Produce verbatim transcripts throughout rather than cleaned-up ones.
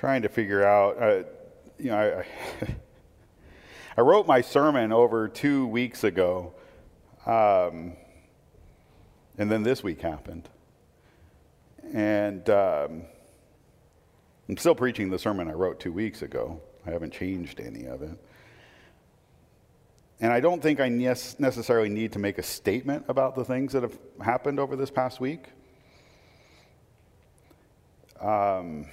trying to figure out, uh, you know, I, I wrote my sermon over two weeks ago, um, and then this week happened. And um, I'm still preaching the sermon I wrote two weeks ago. I haven't changed any of it. And I don't think I ne- necessarily need to make a statement about the things that have happened over this past week. Um,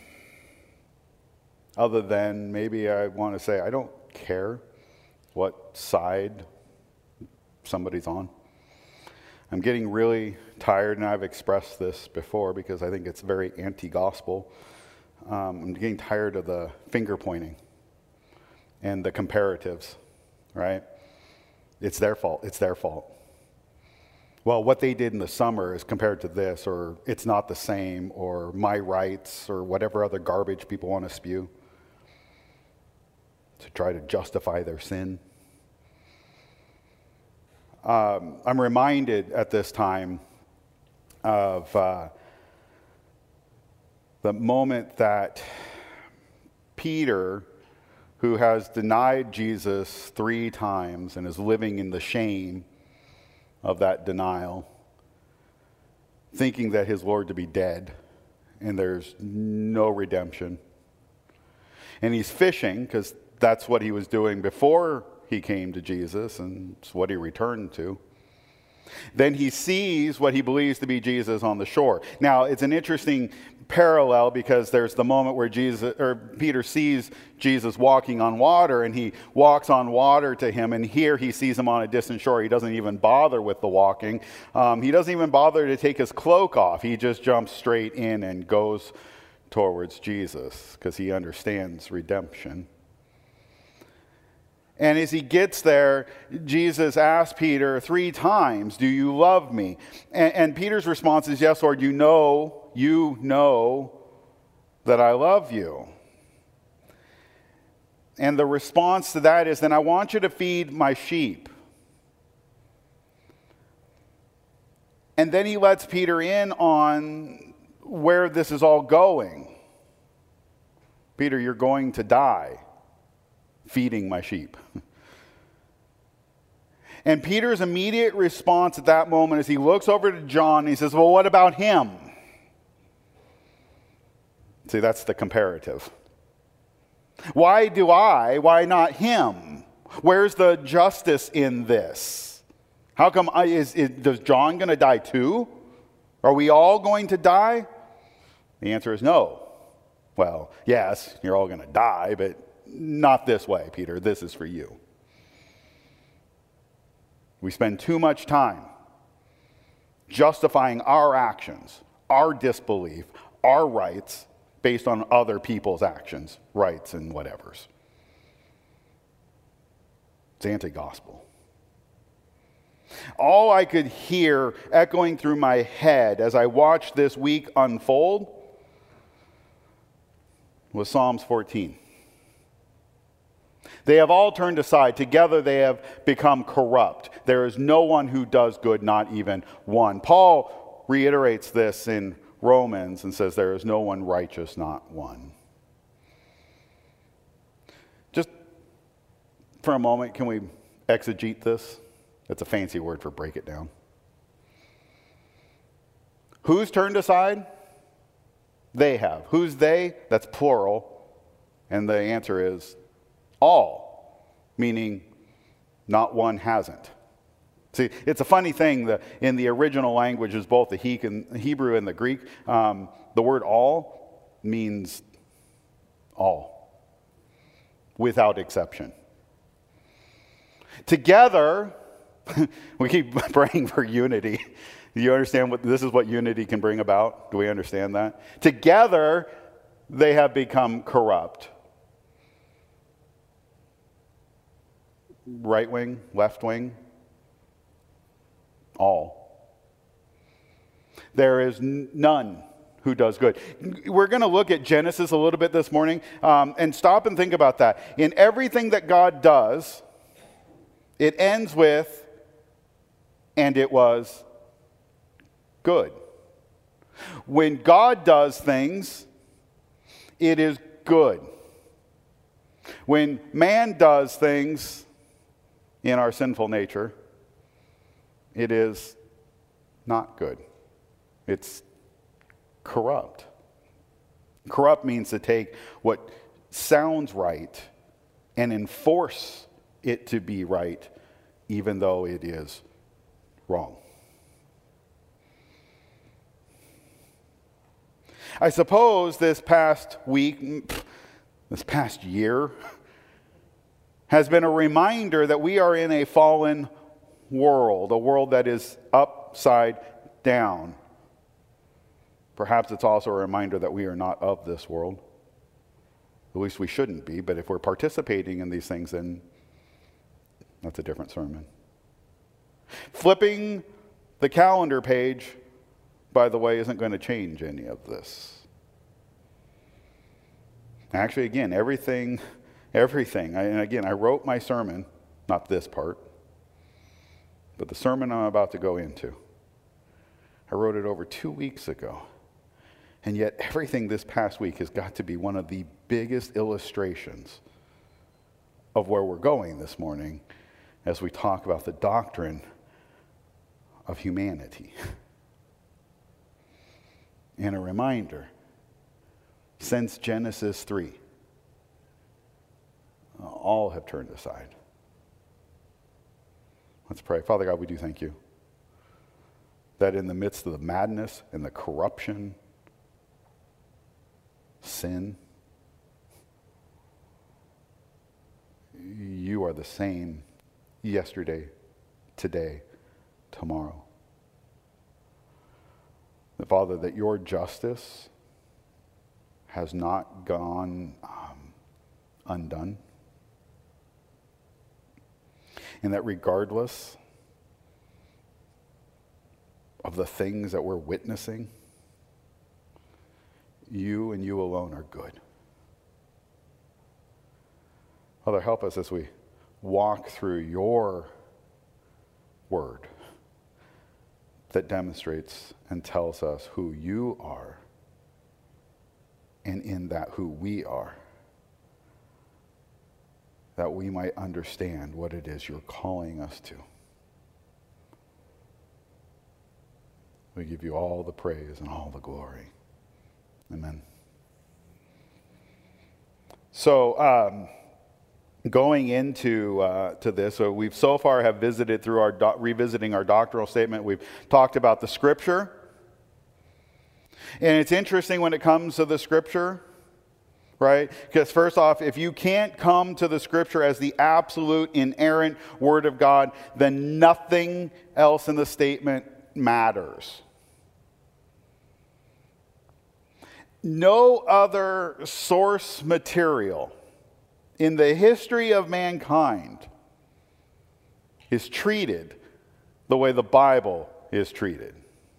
other than maybe I want to say I don't care what side somebody's on. I'm getting really tired, and I've expressed this before because I think it's very anti-gospel. Um, I'm getting tired of the finger pointing and the comparatives, right? It's their fault. It's their fault. Well, what they did in the summer is compared to this, or it's not the same, or my rights, or whatever other garbage people want to spew to try to justify their sin. Um, I'm reminded at this time of uh, the moment that Peter, who has denied Jesus three times and is living in the shame of that denial, thinking that his Lord to be dead and there's no redemption. And he's fishing because that's what he was doing before he came to Jesus, and it's what he returned to. Then he sees what he believes to be Jesus on the shore. Now, it's an interesting parallel because there's the moment where Jesus or Peter sees Jesus walking on water, and he walks on water to him, and here he sees him on a distant shore. He doesn't even bother with the walking. Um, he doesn't even bother to take his cloak off. He just jumps straight in and goes towards Jesus because he understands redemption. And as he gets there, Jesus asks Peter three times, "Do you love me?" And, and Peter's response is, "Yes, Lord, you know, you know that I love you." And the response to that is, "Then I want you to feed my sheep." And then he lets Peter in on where this is all going. "Peter, you're going to die feeding my sheep." And Peter's immediate response at that moment is he looks over to John and he says, "Well, what about him?" See, that's the comparative. Why do I? Why not him? Where's the justice in this? How come I, is, is does John going to die too? Are we all going to die? The answer is no. Well, yes, you're all going to die, but not this way, Peter. This is for you. We spend too much time justifying our actions, our disbelief, our rights based on other people's actions, rights, and whatevers. It's anti-gospel. All I could hear echoing through my head as I watched this week unfold was Psalms fourteen. "They have all turned aside. Together they have become corrupt. There is no one who does good, not even one." Paul reiterates this in Romans and says, "There is no one righteous, not one." Just for a moment, can we exegete this? That's a fancy word for break it down. Who's turned aside? They have. Who's they? That's plural. And the answer is all, meaning not one hasn't. See, it's a funny thing that in the original languages, both the Hebrew and the Greek, um, the word all means all, without exception. Together, we keep praying for unity. Do you understand what this is what unity can bring about? Do we understand that? Together, they have become corrupt. Right wing, left wing, all. There is n- none who does good. We're going to look at Genesis a little bit this morning um, and stop and think about that. In everything that God does, it ends with, "and it was good." When God does things, it is good. When man does things in our sinful nature, it is not good. It's corrupt. Corrupt means to take what sounds right and enforce it to be right, even though it is wrong. I suppose this past week, this past year, has been a reminder that we are in a fallen world, a world that is upside down. Perhaps it's also a reminder that we are not of this world. At least we shouldn't be, but if we're participating in these things, then that's a different sermon. Flipping the calendar page, by the way, isn't going to change any of this. Actually, again, everything, everything, I, and again, I wrote my sermon, not this part, but the sermon I'm about to go into. I wrote it over two weeks ago. And yet everything this past week has got to be one of the biggest illustrations of where we're going this morning as we talk about the doctrine of humanity. And a reminder, since Genesis three, all have turned aside. Let's pray. Father God, we do thank you that in the midst of the madness and the corruption, sin, you are the same yesterday, today, tomorrow. The Father, that your justice has not gone um, undone, and that regardless of the things that we're witnessing, you and you alone are good. Father, help us as we walk through your word that demonstrates and tells us who you are, and in that who we are, that we might understand what it is you're calling us to. We give you all the praise and all the glory. Amen. So, um, going into uh, to this, so we've so far have visited through our do- revisiting our doctrinal statement. We've talked about the Scripture, and it's interesting when it comes to the Scripture, right? Because first off, if you can't come to the Scripture as the absolute inerrant Word of God, then nothing else in the statement matters. No other source material in the history of mankind is treated the way the Bible is treated.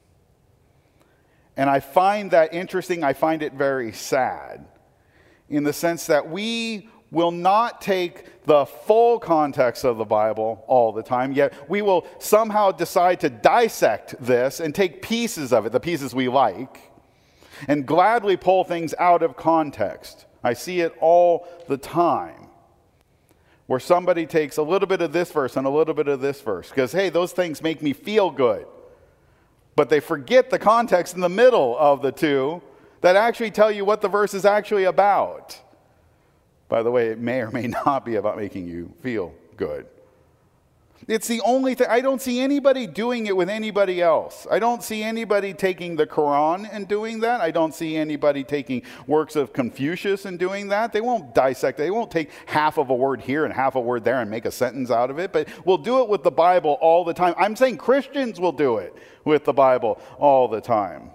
And I find that interesting. I find it very sad in the sense that we will not take the full context of the Bible all the time, yet we will somehow decide to dissect this and take pieces of it, the pieces we like, and gladly pull things out of context. I see it all the time, where somebody takes a little bit of this verse and a little bit of this verse, because, hey, those things make me feel good. But they forget the context in the middle of the two that actually tell you what the verse is actually about. By the way, it may or may not be about making you feel good. It's the only thing. I don't see anybody doing it with anybody else. I don't see anybody taking the Quran and doing that. I don't see anybody taking works of Confucius and doing that. They won't dissect it. They won't take half of a word here and half a word there and make a sentence out of it. But we'll do it with the Bible all the time. I'm saying Christians will do it with the Bible all the time.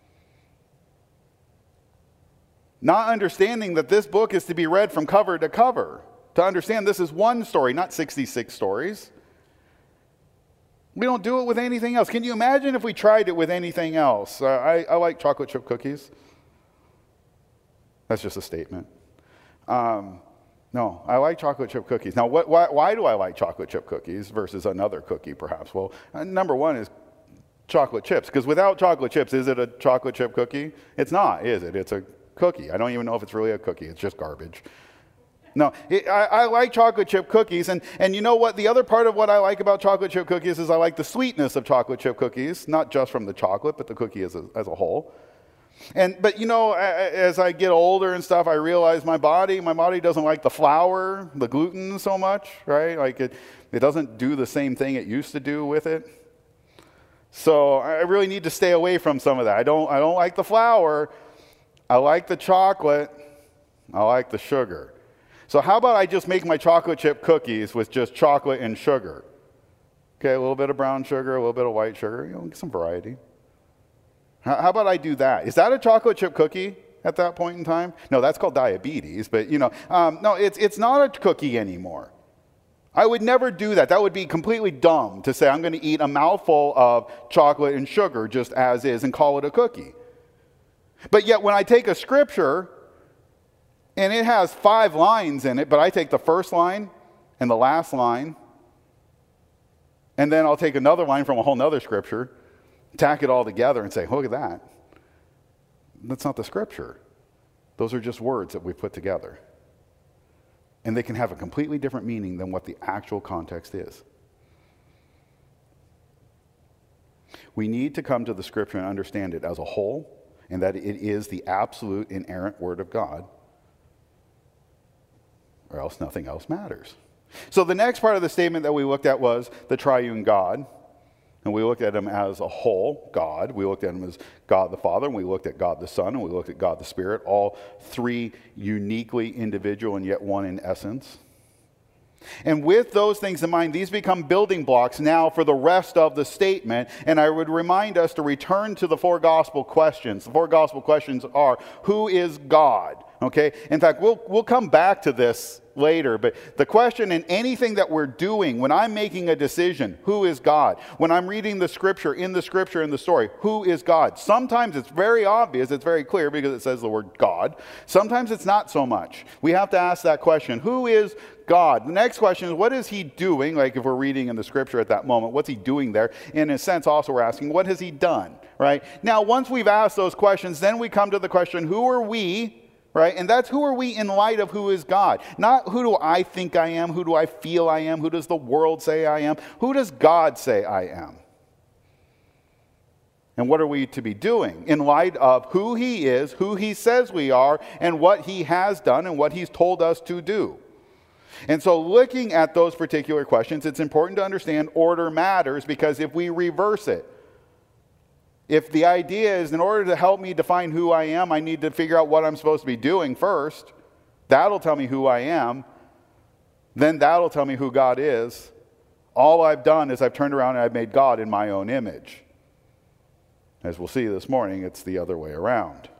Not understanding that this book is to be read from cover to cover. To understand this is one story, not sixty-six stories. We don't do it with anything else. Can you imagine if we tried it with anything else? Uh, I, I like chocolate chip cookies. That's just a statement. Um, no, I like chocolate chip cookies. Now, what, why, why do I like chocolate chip cookies versus another cookie, perhaps? Well, uh, number one is chocolate chips. Because without chocolate chips, is it a chocolate chip cookie? It's not, is it? It's a cookie. I don't even know if it's really a cookie. It's just garbage. No, it, I, I like chocolate chip cookies. And, and you know what? The other part of what I like about chocolate chip cookies is I like the sweetness of chocolate chip cookies, not just from the chocolate, but the cookie as a, as a whole. And But, you know, as I get older and stuff, I realize my body, my body doesn't like the flour, the gluten so much, right? Like it, it doesn't do the same thing it used to do with it. So I really need to stay away from some of that. I don't, I don't like the flour. I like the chocolate. I like the sugar. So how about I just make my chocolate chip cookies with just chocolate and sugar? Okay, a little bit of brown sugar, a little bit of white sugar, you know, get some variety. How, how about I do that? Is that a chocolate chip cookie at that point in time? No, that's called diabetes, but you know, um, no, it's, it's not a cookie anymore. I would never do that. That would be completely dumb to say I'm going to eat a mouthful of chocolate and sugar just as is and call it a cookie. But yet when I take a scripture and it has five lines in it, but I take the first line and the last line, and then I'll take another line from a whole nother scripture, tack it all together and say, look at that. That's not the scripture. Those are just words that we put together. And they can have a completely different meaning than what the actual context is. We need to come to the scripture and understand it as a whole, and that it is the absolute inerrant word of God, or else nothing else matters. So the next part of the statement that we looked at was the triune God. And we looked at him as a whole God. We looked at him as God the Father, and we looked at God the Son, and we looked at God the Spirit, all three uniquely individual and yet one in essence. And with those things in mind, these become building blocks now for the rest of the statement. And I would remind us to return to the four gospel questions. The four gospel questions are, who is God? Okay? In fact, we'll, we'll come back to this later, but the question in anything that we're doing, when I'm making a decision, who is God? When I'm reading the scripture, in the scripture, in the story, who is God? Sometimes it's very obvious, it's very clear because it says the word God. Sometimes it's not so much. We have to ask that question, who is God? The next question is, what is he doing? Like if we're reading in the scripture at that moment, what's he doing there? In a sense, also we're asking, what has he done? Right? Now, once we've asked those questions, then we come to the question, who are we? Right? And that's who are we in light of who is God. Not who do I think I am, who do I feel I am, who does the world say I am, who does God say I am? And what are we to be doing in light of who he is, who he says we are, and what he has done and what he's told us to do? And so looking at those particular questions, it's important to understand order matters, because if we reverse it, if the idea is in order to help me define who I am, I need to figure out what I'm supposed to be doing first, that'll tell me who I am, then that'll tell me who God is. All I've done is I've turned around and I've made God in my own image. As we'll see this morning, it's the other way around.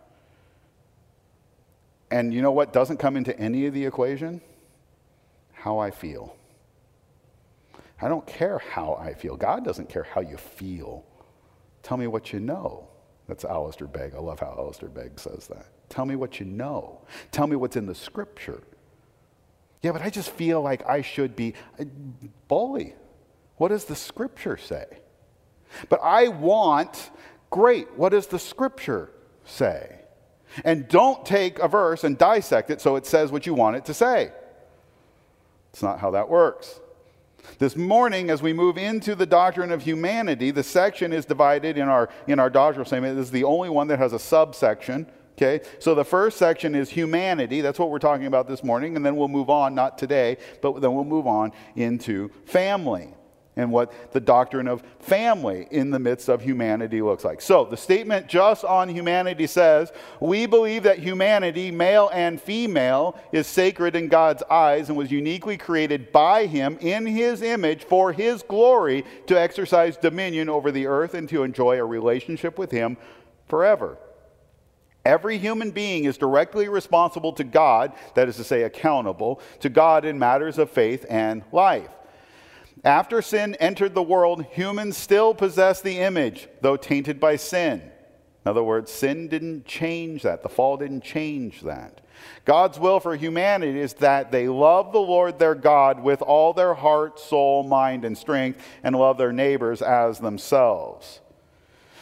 And you know what doesn't come into any of the equation? How I feel. I don't care how I feel. God doesn't care how you feel. Tell me what you know. That's Alistair Begg. I love how Alistair Begg says that. Tell me what you know. Tell me what's in the scripture. Yeah, but I just feel like I should be. Bully. What does the scripture say? But I want, great, what does the scripture say? And don't take a verse and dissect it so it says what you want it to say. It's not how that works. This morning, as we move into the doctrine of humanity, the section is divided in our, in our doctrinal statement. This is the only one that has a subsection. Okay, so the first section is humanity. That's what we're talking about this morning. And then we'll move on, not today, but then we'll move on into family and what the doctrine of family in the midst of humanity looks like. So the statement just on humanity says, we believe that humanity, male and female, is sacred in God's eyes and was uniquely created by him in his image for his glory to exercise dominion over the earth and to enjoy a relationship with him forever. Every human being is directly responsible to God, that is to say accountable, to God in matters of faith and life. After sin entered the world, humans still possess the image, though tainted by sin. In other words, sin didn't change that. The fall didn't change that. God's will for humanity is that they love the Lord their God with all their heart, soul, mind, and strength, and love their neighbors as themselves.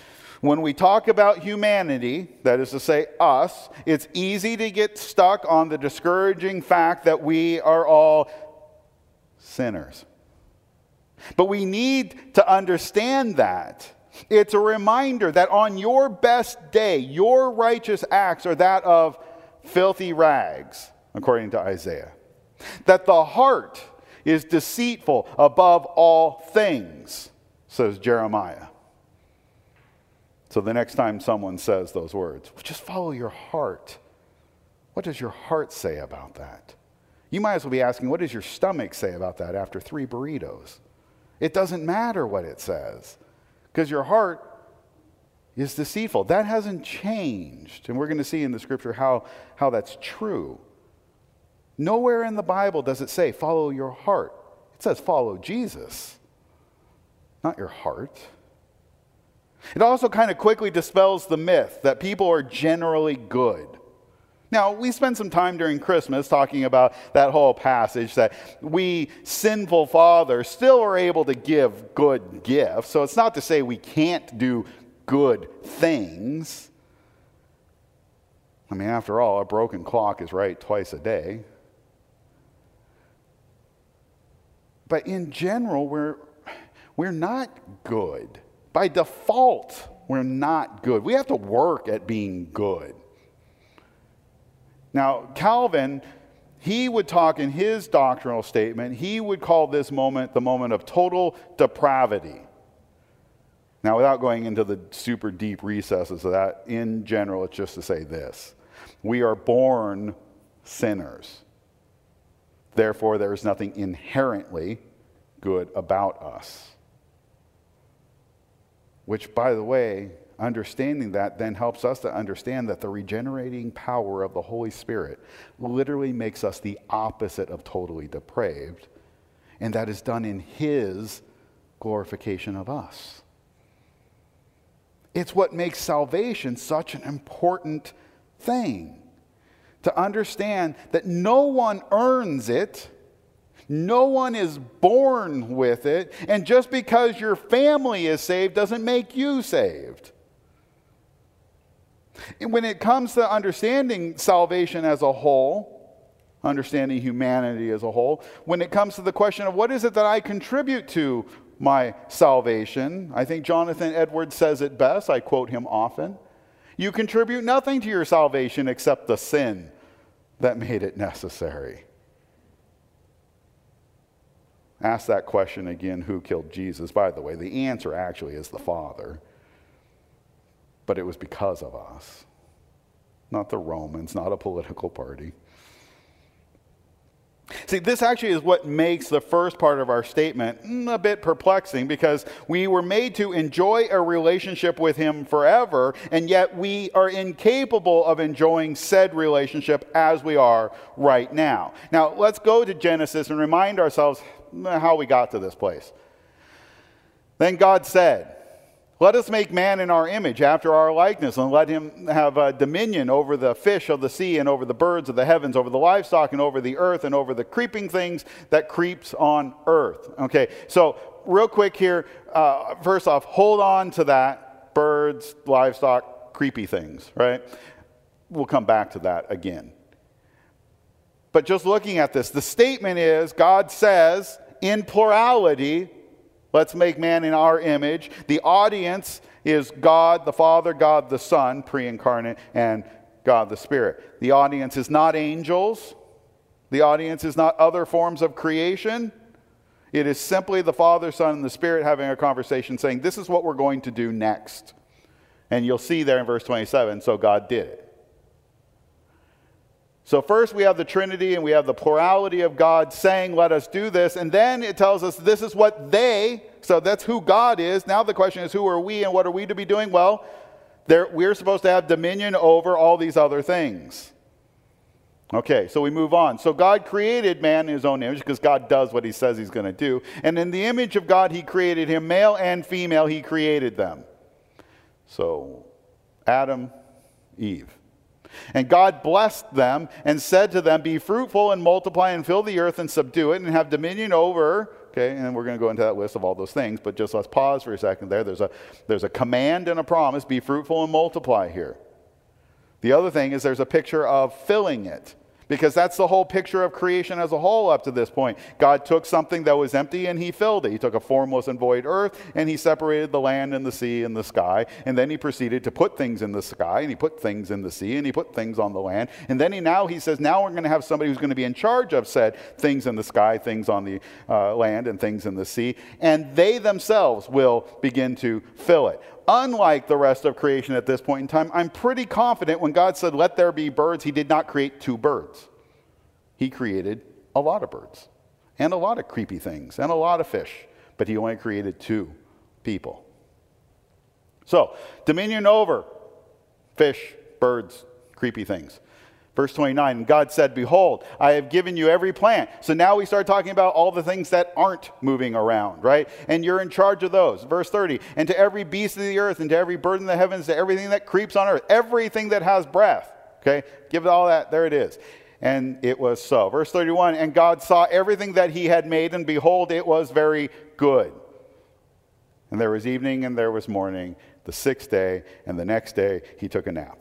When we talk about humanity, that is to say us, it's easy to get stuck on the discouraging fact that we are all sinners. But we need to understand that. It's a reminder that on your best day, your righteous acts are that of filthy rags, according to Isaiah. That the heart is deceitful above all things, says Jeremiah. So the next time someone says those words, just follow your heart. What does your heart say about that? You might as well be asking, what does your stomach say about that after three burritos? It doesn't matter what it says, because your heart is deceitful. That hasn't changed. And we're going to see in the scripture how, how that's true. Nowhere in the Bible does it say, follow your heart. It says, follow Jesus, not your heart. It also kind of quickly dispels the myth that people are generally good. Now, we spend some time during Christmas talking about that whole passage that we sinful fathers still are able to give good gifts. So it's not to say we can't do good things. I mean, after all, a broken clock is right twice a day. But in general, we're, we're not good. By default, we're not good. We have to work at being good. Now, Calvin, he would talk in his doctrinal statement, he would call this moment the moment of total depravity. Now, without going into the super deep recesses of that, in general, it's just to say this. We are born sinners. Therefore, there is nothing inherently good about us. Which, by the way, understanding that then helps us to understand that the regenerating power of the Holy Spirit literally makes us the opposite of totally depraved, and that is done in His glorification of us. It's what makes salvation such an important thing, to understand that no one earns it, no one is born with it, and just because your family is saved doesn't make you saved. And when it comes to understanding salvation as a whole, understanding humanity as a whole, when it comes to the question of what is it that I contribute to my salvation, I think Jonathan Edwards says it best. I quote him often. You contribute nothing to your salvation except the sin that made it necessary. Ask that question again, who killed Jesus? By the way, the answer actually is the Father. But it was because of us. Not the Romans, not a political party. See, this actually is what makes the first part of our statement a bit perplexing, because we were made to enjoy a relationship with Him forever, and yet we are incapable of enjoying said relationship as we are right now. Now, let's go to Genesis and remind ourselves how we got to this place. Then God said, let us make man in our image, after our likeness, and let him have uh, dominion over the fish of the sea, and over the birds of the heavens, over the livestock, and over the earth, and over the creeping things that creeps on earth. Okay, so real quick here, uh, first off, hold on to that, birds, livestock, creepy things, right? We'll come back to that again. But just looking at this, the statement is, God says, in plurality, let's make man in our image. The audience is God the Father, God the Son, pre-incarnate, and God the Spirit. The audience is not angels. The audience is not other forms of creation. It is simply the Father, Son, and the Spirit having a conversation saying, this is what we're going to do next. And you'll see there in verse twenty-seven, so God did it. So first we have the Trinity and we have the plurality of God saying, let us do this. And then it tells us this is what they, so that's who God is. Now the question is, who are we and what are we to be doing? Well, we're supposed to have dominion over all these other things. Okay, so we move on. So God created man in His own image, because God does what He says He's going to do. And in the image of God He created him, male and female He created them. So Adam, Eve. And God blessed them and said to them, be fruitful and multiply and fill the earth and subdue it and have dominion over, Okay, and we're going to go into that list of all those things, but just let's pause for a second there. There's a, there's a command and a promise, be fruitful and multiply here. The other thing is there's a picture of filling it, because that's the whole picture of creation as a whole up to this point. God took something that was empty and he filled it. He took a formless and void earth and he separated the land and the sea and the sky. And then he proceeded to put things in the sky, and he put things in the sea, and he put things on the land. And then he now he says, now we're going to have somebody who's going to be in charge of said things in the sky, things on the uh, land, and things in the sea. And they themselves will begin to fill it. Unlike the rest of creation at this point in time, I'm pretty confident when God said, let there be birds, he did not create two birds. He created a lot of birds and a lot of creepy things and a lot of fish, but he only created two people. So, dominion over fish, birds, creepy things. Verse twenty-nine, and God said, behold, I have given you every plant. So now we start talking about all the things that aren't moving around, right? And you're in charge of those. Verse thirty, and to every beast of the earth, and to every bird in the heavens, to everything that creeps on earth, everything that has breath. Okay, give it all that, there it is. And it was so. Verse thirty-one, and God saw everything that he had made, and behold, it was very good. And there was evening and there was morning, the sixth day, and the next day he took a nap.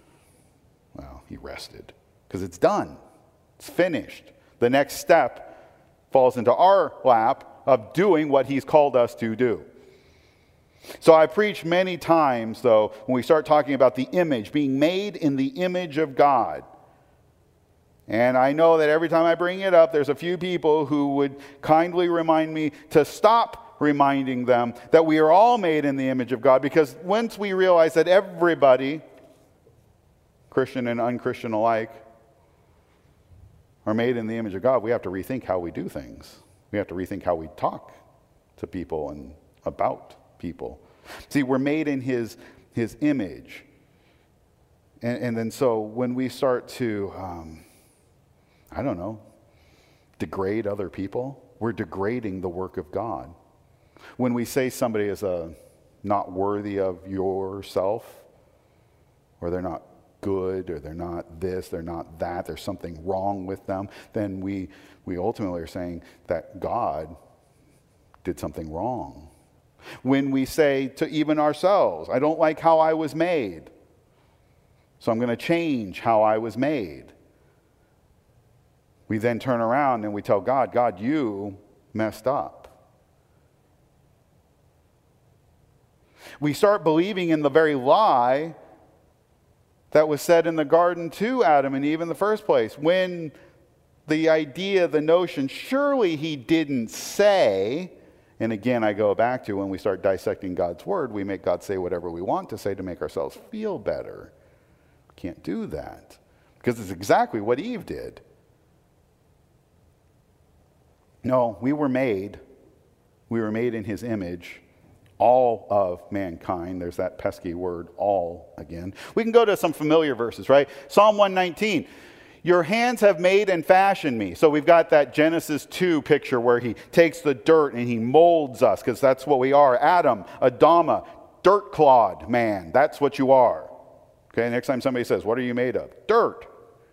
Well, he rested because it's done. It's finished. The next step falls into our lap of doing what he's called us to do. So I preach many times, though, when we start talking about the image, being made in the image of God. And I know that every time I bring it up, there's a few people who would kindly remind me to stop reminding them that we are all made in the image of God, because once we realize that everybody, Christian and unchristian alike, are made in the image of God, we have to rethink how we do things. We have to rethink how we talk to people and about people. See, we're made in his, his image. And, and then so when we start to, um, I don't know, degrade other people, we're degrading the work of God. When we say somebody is a, not worthy of yourself, or they're not good, or they're not this, they're not that, there's something wrong with them, then we we ultimately are saying that God did something wrong. When we say to even ourselves, I don't like how I was made, so I'm going to change how I was made. We then turn around and we tell God, God, you messed up. We start believing in the very lie that was said in the garden to Adam and Eve in the first place. When the idea, the notion, surely he didn't say, and again I go back to when we start dissecting God's word, we make God say whatever we want to say to make ourselves feel better. We can't do that, because it's exactly what Eve did. No, we were made, we were made in his image, all of mankind. There's that pesky word, all, again. We can go to some familiar verses, right? Psalm one nineteen. Your hands have made and fashioned me. So we've got that Genesis two picture where he takes the dirt and he molds us, because that's what we are. Adam, Adama, dirt-clawed man. That's what you are. Okay, next time somebody says, what are you made of? Dirt.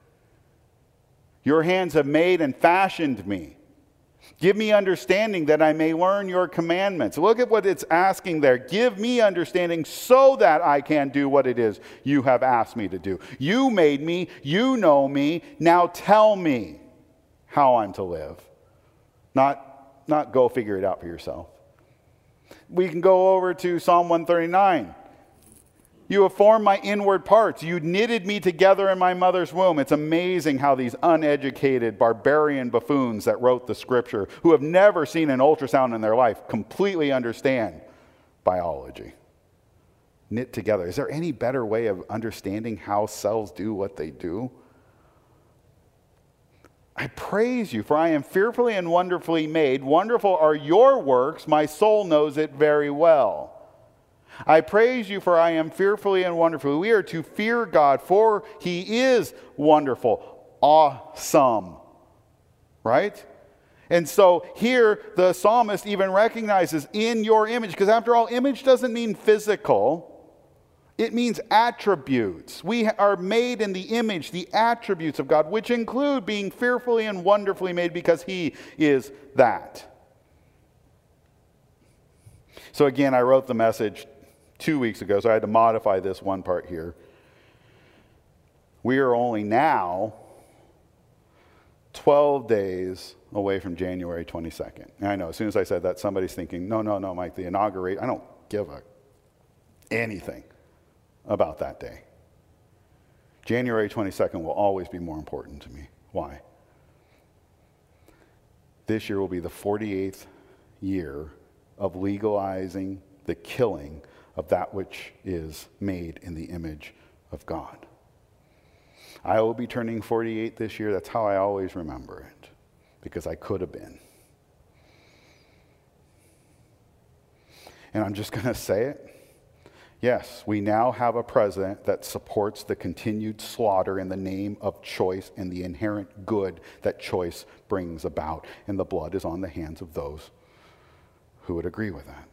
Your hands have made and fashioned me. Give me understanding that I may learn your commandments. Look at what it's asking there. Give me understanding so that I can do what it is you have asked me to do. You made me. You know me. Now tell me how I'm to live. Not, not go figure it out for yourself. We can go over to Psalm one thirty-nine. You have formed my inward parts. You knitted me together in my mother's womb. It's amazing how these uneducated barbarian buffoons that wrote the scripture, who have never seen an ultrasound in their life, completely understand biology. Knit together. Is there any better way of understanding how cells do what they do? I praise you, for I am fearfully and wonderfully made. Wonderful are your works. My soul knows it very well. I praise you, for I am fearfully and wonderfully. We are to fear God, for he is wonderful, awesome, right? And so here the psalmist even recognizes in your image, because after all, image doesn't mean physical. It means attributes. We are made in the image, the attributes of God, which include being fearfully and wonderfully made, because he is that. So again, I wrote the message two weeks ago, so I had to modify this one part here. We are only now twelve days away from January twenty-second. And I know, as soon as I said that, somebody's thinking, no, no, no, Mike, the inaugurate, I don't give a anything about that day. January twenty-second will always be more important to me. Why? This year will be the forty-eighth year of legalizing the killing of that which is made in the image of God. I will be turning forty-eight this year. That's how I always remember it, because I could have been. And I'm just going to say it. Yes, we now have a president that supports the continued slaughter in the name of choice and the inherent good that choice brings about. And the blood is on the hands of those who would agree with that.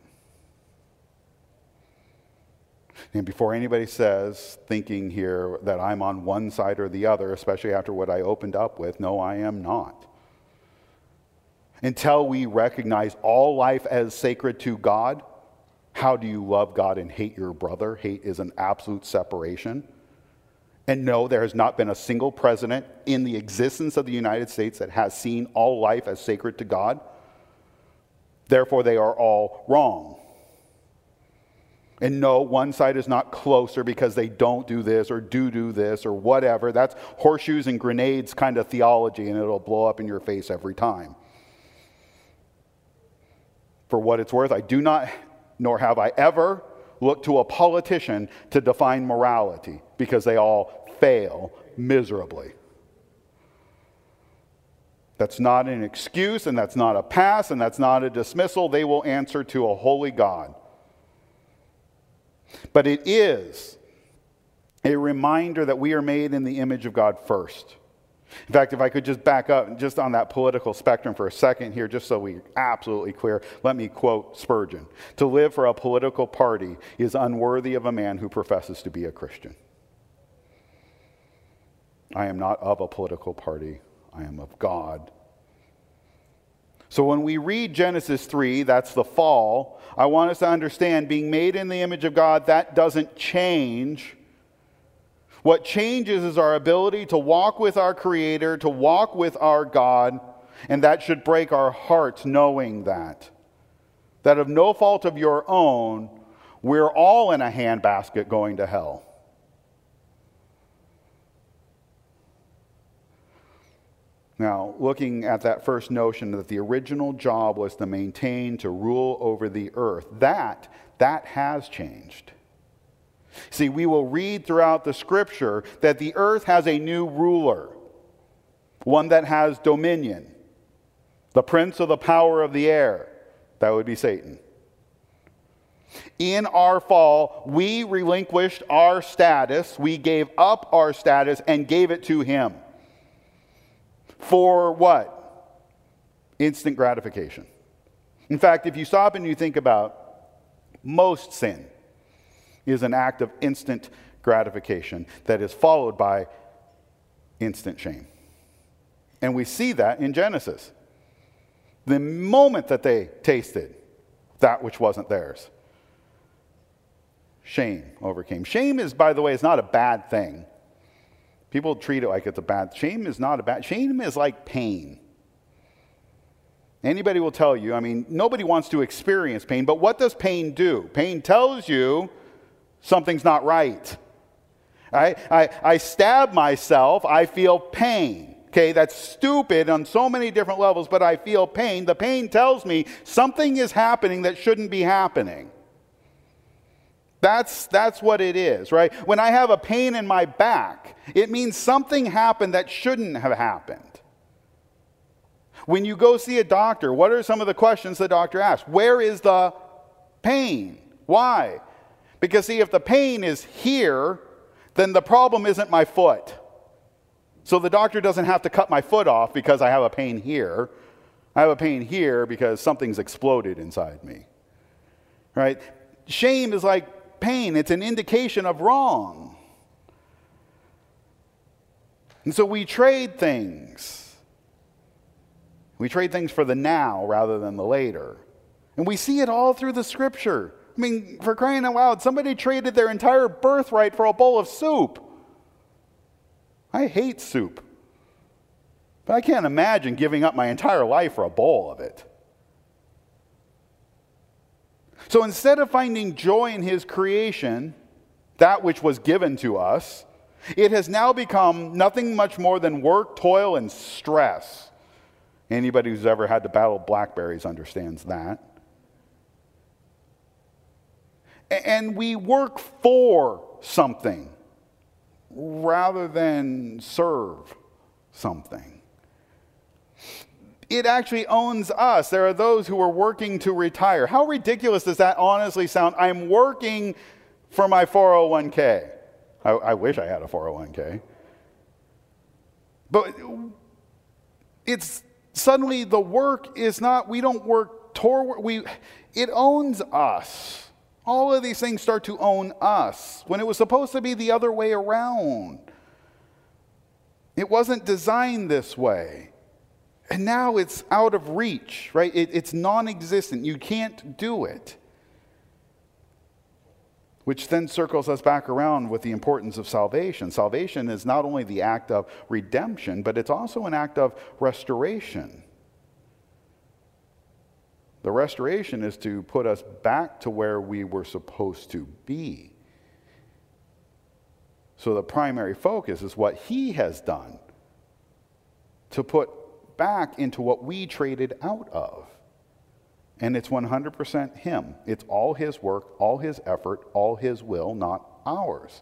And before anybody says, thinking here that I'm on one side or the other, especially after what I opened up with, no, I am not. Until we recognize all life as sacred to God, how do you love God and hate your brother? Hate is an absolute separation. And no, there has not been a single president in the existence of the United States that has seen all life as sacred to God. Therefore, they are all wrong. And no, one side is not closer because they don't do this or do do this or whatever. That's horseshoes and grenades kind of theology, and it'll blow up in your face every time. For what it's worth, I do not, nor have I ever looked to a politician to define morality, because they all fail miserably. That's not an excuse, and that's not a pass, and that's not a dismissal. They will answer to a holy God. But it is a reminder that we are made in the image of God first. In fact, if I could just back up just on that political spectrum for a second here, just so we're absolutely clear, let me quote Spurgeon. To live for a political party is unworthy of a man who professes to be a Christian. I am not of a political party. I am of God. So when we read Genesis three, that's the fall, I want us to understand being made in the image of God, that doesn't change. What changes is our ability to walk with our Creator, to walk with our God, and that should break our hearts knowing that. That of no fault of your own, we're all in a handbasket going to hell. Now, looking at that first notion that the original job was to maintain, to rule over the earth, that, that has changed. See, we will read throughout the scripture that the earth has a new ruler, one that has dominion, the prince of the power of the air, that would be Satan. In our fall, we relinquished our status, we gave up our status and gave it to him. For what? Instant gratification. In fact, if you stop and you think about most sin is an act of instant gratification that is followed by instant shame. And we see that in Genesis. The moment that they tasted that which wasn't theirs, shame overcame. Shame is, by the way, is not a bad thing. People treat it like it's a bad. Shame is not a bad. Shame is like pain. Anybody will tell you, I mean, nobody wants to experience pain, but what does pain do? Pain tells you something's not right. I, I, I stab myself, I feel pain. Okay, that's stupid on so many different levels, but I feel pain. The pain tells me something is happening that shouldn't be happening. That's, that's what it is, right? When I have a pain in my back, it means something happened that shouldn't have happened. When you go see a doctor, what are some of the questions the doctor asks? Where is the pain? Why? Because see, if the pain is here, then the problem isn't my foot. So the doctor doesn't have to cut my foot off because I have a pain here. I have a pain here because something's exploded inside me, right? Shame is like pain. It's an indication of wrong. And so we trade things. We trade things for the now rather than the later. And we see it all through the scripture. I mean, for crying out loud, somebody traded their entire birthright for a bowl of soup. I hate soup. But I can't imagine giving up my entire life for a bowl of it. So instead of finding joy in his creation, that which was given to us, it has now become nothing much more than work, toil, and stress. Anybody who's ever had to battle blackberries understands that. And we work for something rather than serve something. It actually owns us. There are those who are working to retire. How ridiculous does that honestly sound? I'm working for my four oh one k. I, I wish I had a four oh one k. But it's suddenly the work is not, we don't work toward, we, it owns us. All of these things start to own us when it was supposed to be the other way around. It wasn't designed this way. And now it's out of reach, right? It, it's non-existent. You can't do it. Which then circles us back around with the importance of salvation. Salvation is not only the act of redemption, but it's also an act of restoration. The restoration is to put us back to where we were supposed to be. So the primary focus is what he has done to put back into what we traded out of. And it's one hundred percent him. It's all his work, all his effort, all his will, not ours.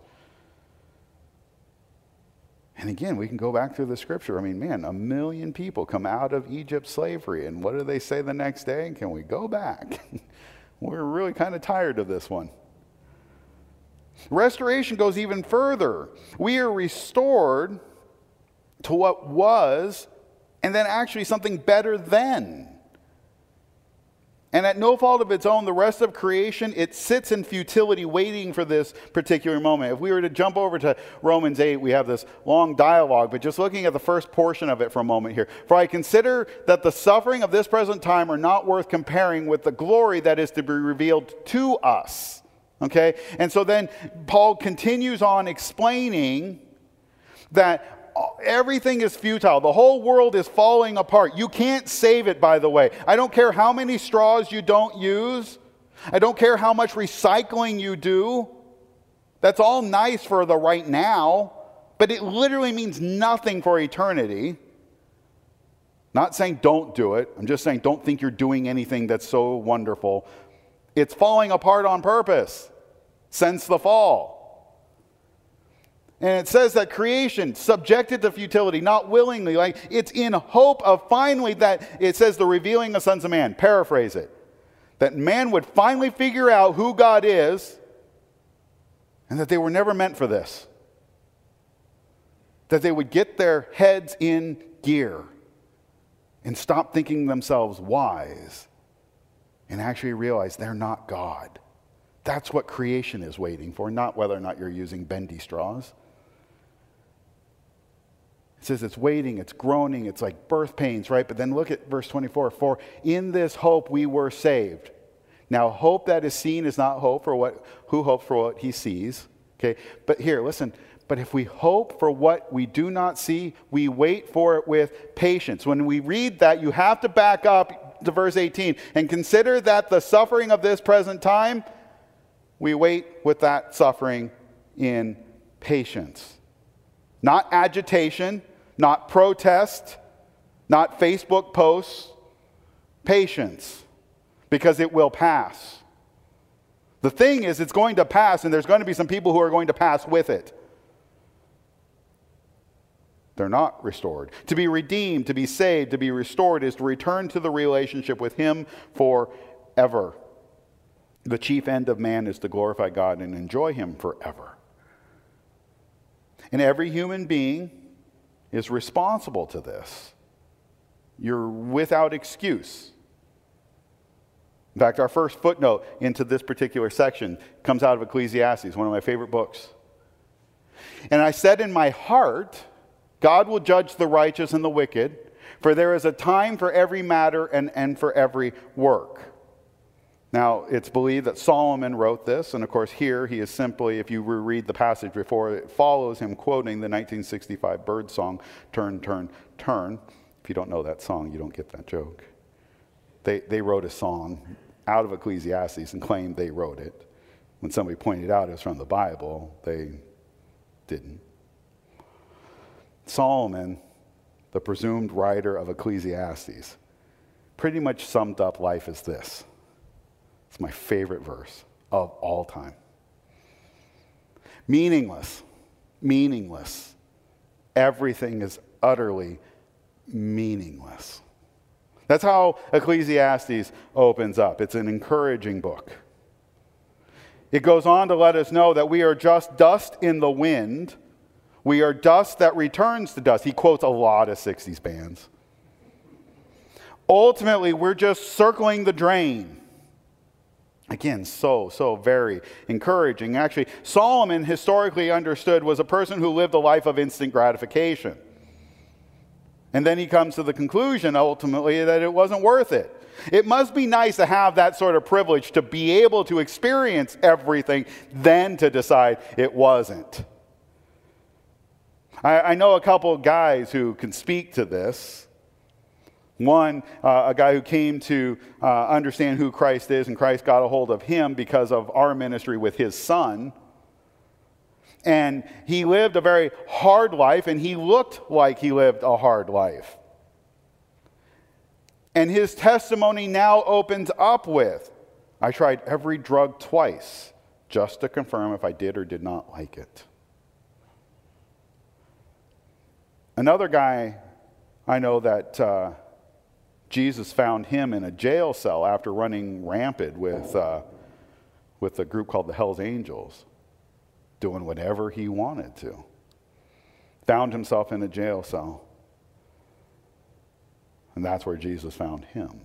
And again, we can go back through the scripture. I mean, man, a million people come out of Egypt's slavery. And what do they say the next day? Can we go back? We're really kind of tired of this one. Restoration goes even further. We are restored to what was, and then actually something better than. And at no fault of its own, the rest of creation, it sits in futility waiting for this particular moment. If we were to jump over to Romans eight, we have this long dialogue, but just looking at the first portion of it for a moment here. For I consider that the suffering of this present time are not worth comparing with the glory that is to be revealed to us. Okay? And so then Paul continues on explaining that everything is futile. The whole world is falling apart. You can't save it, by the way. I don't care how many straws you don't use. I don't care how much recycling you do. That's all nice for the right now, but it literally means nothing for eternity. Not saying don't do it. I'm just saying don't think you're doing anything that's so wonderful. It's falling apart on purpose since the fall. And it says that creation subjected to futility, not willingly. Like it's in hope of finally that, it says the revealing of sons of man. Paraphrase it. That man would finally figure out who God is and that they were never meant for this. That they would get their heads in gear and stop thinking themselves wise and actually realize they're not God. That's what creation is waiting for, not whether or not you're using bendy straws. It says it's waiting, it's groaning, it's like birth pains, right? But then look at verse twenty-four. For in this hope we were saved. Now, hope that is seen is not hope for what, who hopes for what he sees. Okay, but here, listen. But if we hope for what we do not see, we wait for it with patience. When we read that, you have to back up to verse eighteen and consider that the suffering of this present time, we wait with that suffering in patience. Not agitation, not protest, not Facebook posts, patience, because it will pass. The thing is, it's going to pass, and there's going to be some people who are going to pass with it. They're not restored. To be redeemed, to be saved, to be restored is to return to the relationship with him forever. The chief end of man is to glorify God and enjoy him forever. And every human being is responsible to this. You're without excuse. In fact, our first footnote into this particular section comes out of Ecclesiastes, one of my favorite books. And I said in my heart, God will judge the righteous and the wicked, for there is a time for every matter and, and for every work. Now, it's believed that Solomon wrote this, and of course here he is simply, if you reread the passage before, it follows him quoting the nineteen sixty-five bird song, Turn, Turn, Turn. If you don't know that song, you don't get that joke. They, they wrote a song out of Ecclesiastes and claimed they wrote it. When somebody pointed out it was from the Bible, they didn't. Solomon, the presumed writer of Ecclesiastes, pretty much summed up life as this. It's my favorite verse of all time. Meaningless, meaningless. Everything is utterly meaningless. That's how Ecclesiastes opens up. It's an encouraging book. It goes on to let us know that we are just dust in the wind. We are dust that returns to dust. He quotes a lot of sixties bands. Ultimately, we're just circling the drain. Again, so, so very encouraging. Actually, Solomon, historically understood, was a person who lived a life of instant gratification. And then he comes to the conclusion, ultimately, that it wasn't worth it. It must be nice to have that sort of privilege, to be able to experience everything, then to decide it wasn't. I, I know a couple of guys who can speak to this. One, uh, a guy who came to uh, understand who Christ is, and Christ got a hold of him because of our ministry with his son. And he lived a very hard life, and he looked like he lived a hard life. And his testimony now opens up with, I tried every drug twice just to confirm if I did or did not like it. Another guy I know that uh, Jesus found him in a jail cell after running rampant with, uh, with a group called the Hells Angels, doing whatever he wanted to. Found himself in a jail cell. And that's where Jesus found him.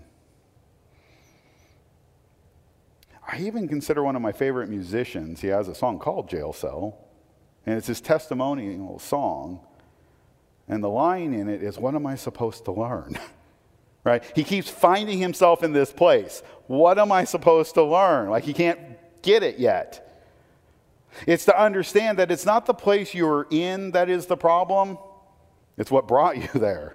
I even consider one of my favorite musicians, he has a song called Jail Cell, and it's his testimonial song. And the line in it is, what am I supposed to learn? Right? He keeps finding himself in this place. What am I supposed to learn? Like he can't get it yet. It's to understand that it's not the place you're in that is the problem. It's what brought you there.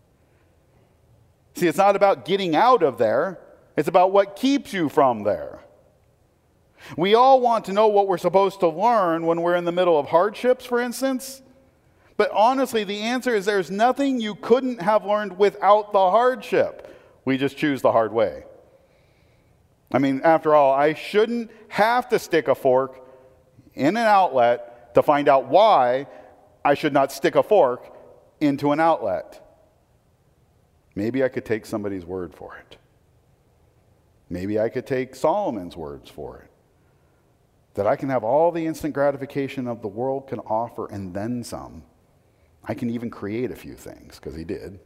See, it's not about getting out of there. It's about what keeps you from there. We all want to know what we're supposed to learn when we're in the middle of hardships, for instance. But honestly, the answer is there's nothing you couldn't have learned without the hardship. We just choose the hard way. I mean, after all, I shouldn't have to stick a fork in an outlet to find out why I should not stick a fork into an outlet. Maybe I could take somebody's word for it. Maybe I could take Solomon's words for it. That I can have all the instant gratification of the world can offer and then some. I can even create a few things, because he did.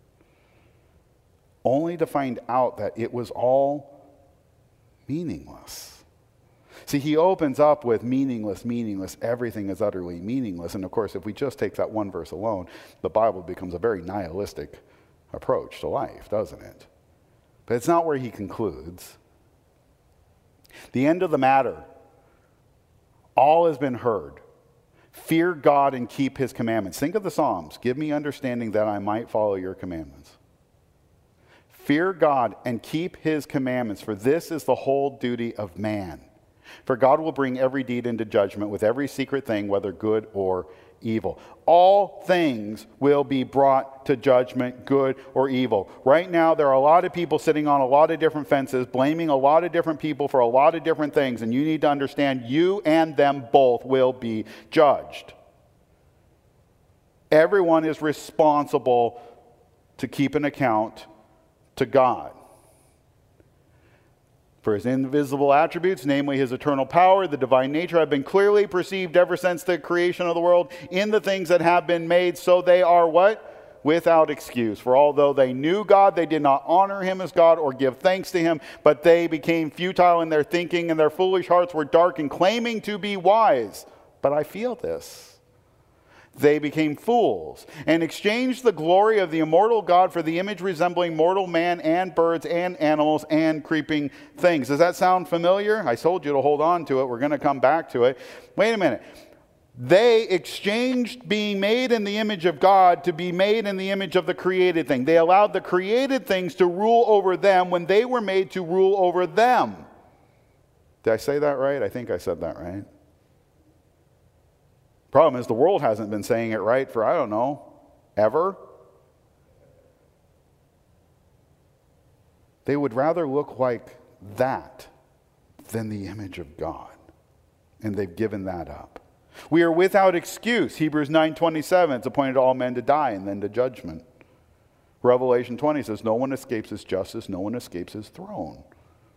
Only to find out that it was all meaningless. See, he opens up with meaningless, meaningless, everything is utterly meaningless. And of course, if we just take that one verse alone, the Bible becomes a very nihilistic approach to life, doesn't it? But it's not where he concludes. The end of the matter, all has been heard. Fear God and keep his commandments. Think of the Psalms. Give me understanding that I might follow your commandments. Fear God and keep his commandments, for this is the whole duty of man. For God will bring every deed into judgment with every secret thing, whether good or evil. All things will be brought to judgment, good or evil. Right now, there are a lot of people sitting on a lot of different fences, blaming a lot of different people for a lot of different things, and you need to understand you and them both will be judged. Everyone is responsible to keep an account to God. For his invisible attributes, namely his eternal power, the divine nature, have been clearly perceived ever since the creation of the world in the things that have been made, so they are what? Without excuse. For although they knew God, they did not honor him as God or give thanks to him, but they became futile in their thinking, and their foolish hearts were darkened, claiming to be wise. But I feel this, they became fools and exchanged the glory of the immortal God for the image resembling mortal man and birds and animals and creeping things. Does that sound familiar? I told you to hold on to it. We're going to come back to it. Wait a minute. They exchanged being made in the image of God to be made in the image of the created thing. They allowed the created things to rule over them when they were made to rule over them. Did I say that right? I think I said that right. Problem is, the world hasn't been saying it right for, I don't know, ever. They would rather look like that than the image of God. And they've given that up. We are without excuse. Hebrews nine twenty-seven, it's appointed all men to die and then to judgment. Revelation twenty says, no one escapes his justice, no one escapes his throne.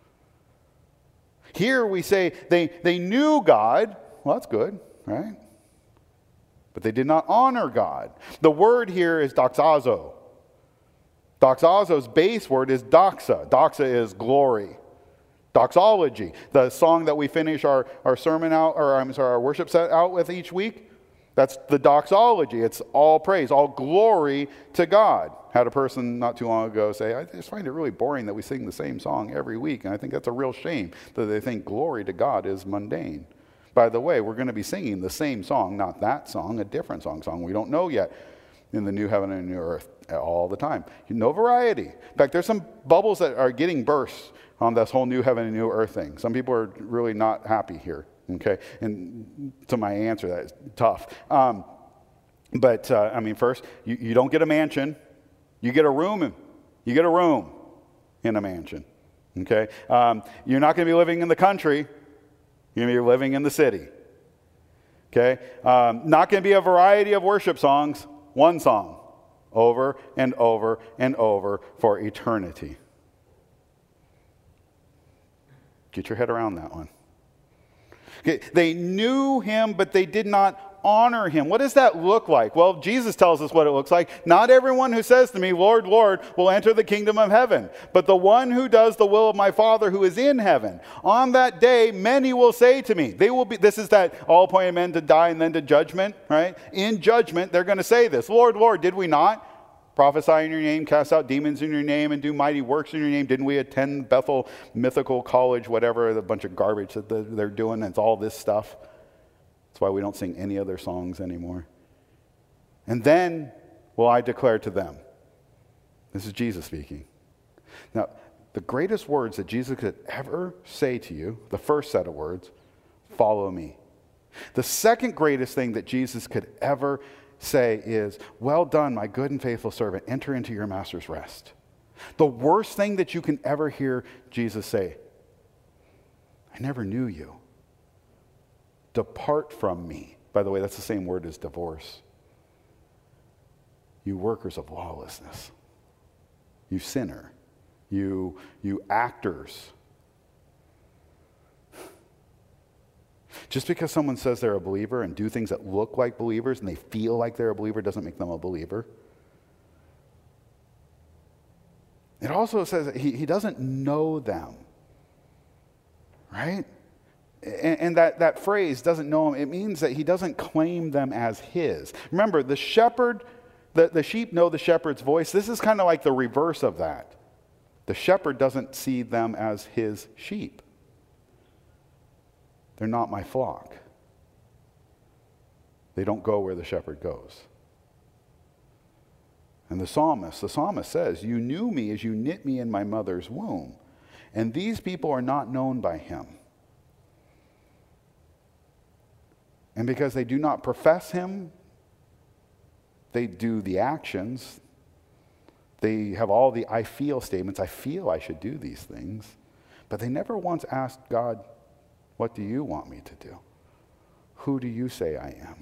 Here we say they, they knew God. Well, that's good, right? But they did not honor God. The word here is doxazo. Doxazo's base word is doxa. Doxa is glory. Doxology, the song that we finish our, our sermon out, or I'm sorry, our worship set out with each week, that's the doxology. It's all praise, all glory to God. Had a person not too long ago say, I just find it really boring that we sing the same song every week. And I think that's a real shame that they think glory to God is mundane. By the way, we're going to be singing the same song, not that song, a different song, song we don't know yet in the new heaven and new earth all the time. No variety. In fact, there's some bubbles that are getting burst on this whole new heaven and new earth thing. Some people are really not happy here, okay? And to my answer, that is tough. Um, but, uh, I mean, first, you, you don't get a mansion. You get a room. In, you get a room in a mansion, okay? Um, you're not going to be living in the country. You're going to be living in the city. Okay? Um, not going to be a variety of worship songs. One song. Over and over and over for eternity. Get your head around that one. Okay, they knew him, but they did not honor him. What does that look like? Well, Jesus tells us what it looks like. Not everyone who says to me, Lord, Lord, will enter the kingdom of heaven, but the one who does the will of my Father who is in heaven. On that day, many will say to me, they will be, this is that all appointed men to die and then to judgment, right? In judgment, they're going to say this, Lord, Lord, did we not prophesy in your name, cast out demons in your name, and do mighty works in your name? Didn't we attend Bethel Mythical College, whatever, the bunch of garbage that they're doing? It's all this stuff. That's why we don't sing any other songs anymore. And then will I declare to them. This is Jesus speaking. Now, the greatest words that Jesus could ever say to you, the first set of words, follow me. The second greatest thing that Jesus could ever say is, well done, my good and faithful servant, enter into your master's rest. The worst thing that you can ever hear Jesus say, I never knew you. Depart from me. By the way, that's the same word as divorce. You workers of lawlessness. You sinner. You, you actors. Just because someone says they're a believer and do things that look like believers and they feel like they're a believer doesn't make them a believer. It also says that he, he doesn't know them. Right? And, and that, that phrase, doesn't know them, it means that he doesn't claim them as his. Remember, the shepherd, the, the sheep know the shepherd's voice. This is kind of like the reverse of that. The shepherd doesn't see them as his sheep. They're not my flock. They don't go where the shepherd goes. And the psalmist, the psalmist says, you knew me as you knit me in my mother's womb. And these people are not known by him. And because they do not profess him, they do the actions. They have all the I feel statements. I feel I should do these things. But they never once asked God, what do you want me to do? Who do you say I am?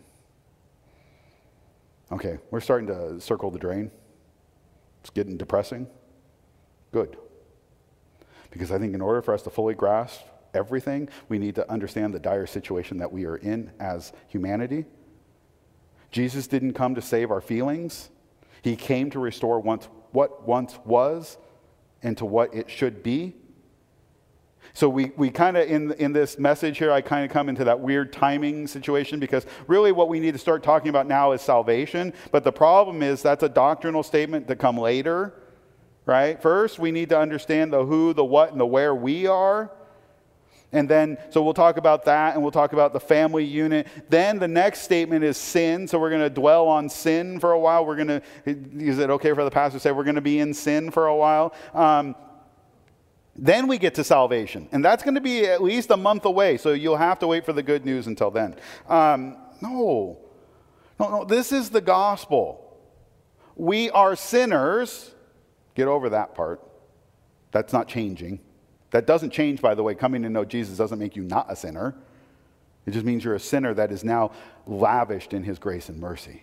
Okay, we're starting to circle the drain. It's getting depressing. Good. Because I think in order for us to fully grasp everything, we need to understand the dire situation that we are in as humanity. Jesus didn't come to save our feelings. He came to restore once, what once was into what it should be. So we, we kind of, in, in this message here, I kind of come into that weird timing situation, because really what we need to start talking about now is salvation. But the problem is that's a doctrinal statement to come later, right? First, we need to understand the who, the what, and the where we are. And then, so we'll talk about that, and we'll talk about the family unit. Then the next statement is sin. So we're going to dwell on sin for a while. We're going to, is it okay for the pastor to say we're going to be in sin for a while? Um, Then we get to salvation, and that's going to be at least a month away, so you'll have to wait for the good news until then. Um, no, no, no, this is the gospel. We are sinners. Get over that part. That's not changing. That doesn't change, by the way. Coming to know Jesus doesn't make you not a sinner. It just means you're a sinner that is now lavished in his grace and mercy.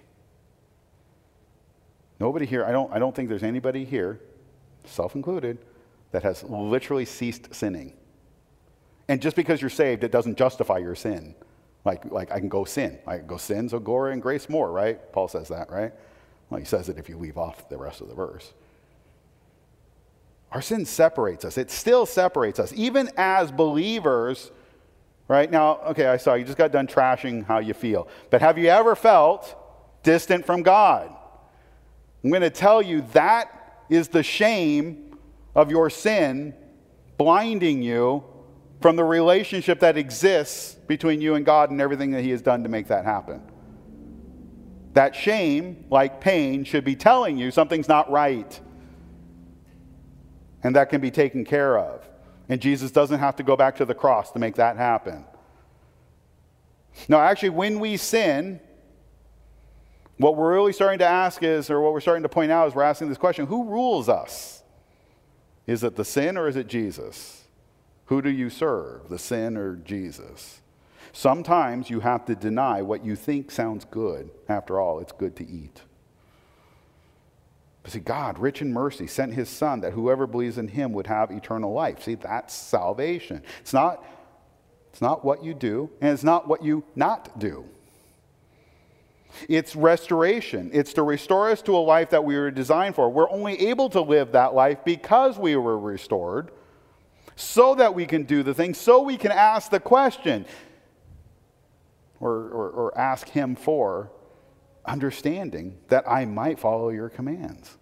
Nobody here, I don't, I don't think there's anybody here, self-included, that has literally ceased sinning. And just because you're saved, it doesn't justify your sin. Like, like I can go sin. I can go sin, so glory and grace more, right? Paul says that, right? Well, he says it if you leave off the rest of the verse. Our sin separates us. It still separates us. Even as believers, right? Now, okay, I saw you just got done trashing how you feel. But have you ever felt distant from God? I'm going to tell you that is the shame of your sin blinding you from the relationship that exists between you and God and everything that he has done to make that happen. That shame, like pain, should be telling you something's not right. And that can be taken care of. And Jesus doesn't have to go back to the cross to make that happen. Now, actually, when we sin, what we're really starting to ask is, or what we're starting to point out is we're asking this question, who rules us? Is it the sin or is it Jesus? Who do you serve, the sin or Jesus? Sometimes you have to deny what you think sounds good. After all, it's good to eat. But see, God, rich in mercy, sent his Son that whoever believes in him would have eternal life. See, that's salvation. It's not, it's not what you do, and it's not what you not do. It's restoration. It's to restore us to a life that we were designed for. We're only able to live that life because we were restored, so that we can do the thing, so we can ask the question, or, or, or ask him for understanding that I might follow your commands.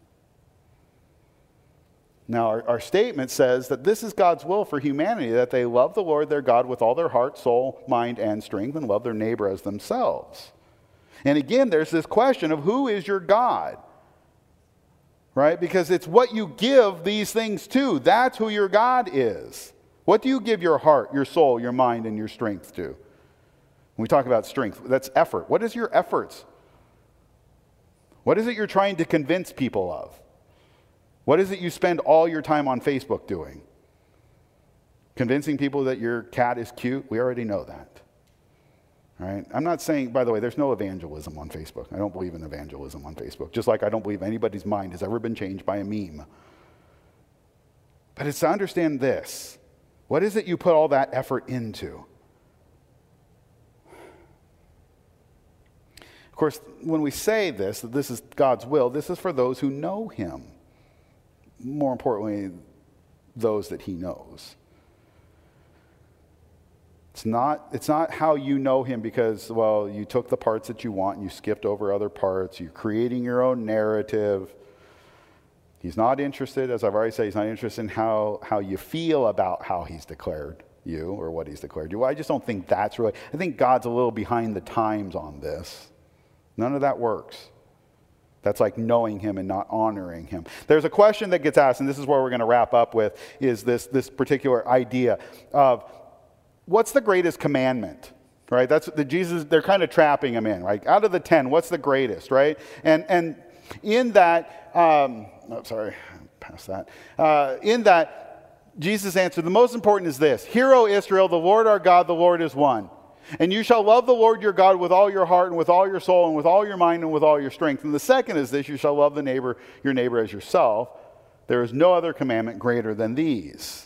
Now, our, our statement says that this is God's will for humanity, that they love the Lord their God with all their heart, soul, mind, and strength, and love their neighbor as themselves. And again, there's this question of who is your God? Right? Because it's what you give these things to. That's who your God is. What do you give your heart, your soul, your mind, and your strength to? When we talk about strength, that's effort. What is your efforts? What is it you're trying to convince people of? What is it you spend all your time on Facebook doing? Convincing people that your cat is cute? We already know that. Right? I'm not saying, by the way, there's no evangelism on Facebook. I don't believe in evangelism on Facebook. Just like I don't believe anybody's mind has ever been changed by a meme. But it's to understand this. What is it you put all that effort into? Of course, when we say this, that this is God's will, this is for those who know him. More importantly, those that he knows. It's not, it's not how you know him because, well, you took the parts that you want and you skipped over other parts. You're creating your own narrative. He's not interested, as I've already said, he's not interested in how, how you feel about how he's declared you or what he's declared you. Well, I just don't think that's really, I think God's a little behind the times on this. None of that works. That's like knowing him and not honoring him. There's a question that gets asked, and this is where we're going to wrap up with, is this, this particular idea of, what's the greatest commandment, right? That's the Jesus, they're kind of trapping him in, right? Out of the ten, what's the greatest, right? And and in that, um, oh, sorry, past that. Uh, in that, Jesus answered, the most important is this, Hear, O Israel, the Lord our God, the Lord is one. And you shall love the Lord your God with all your heart and with all your soul and with all your mind and with all your strength. And the second is this, you shall love the neighbor, your neighbor as yourself. There is no other commandment greater than these.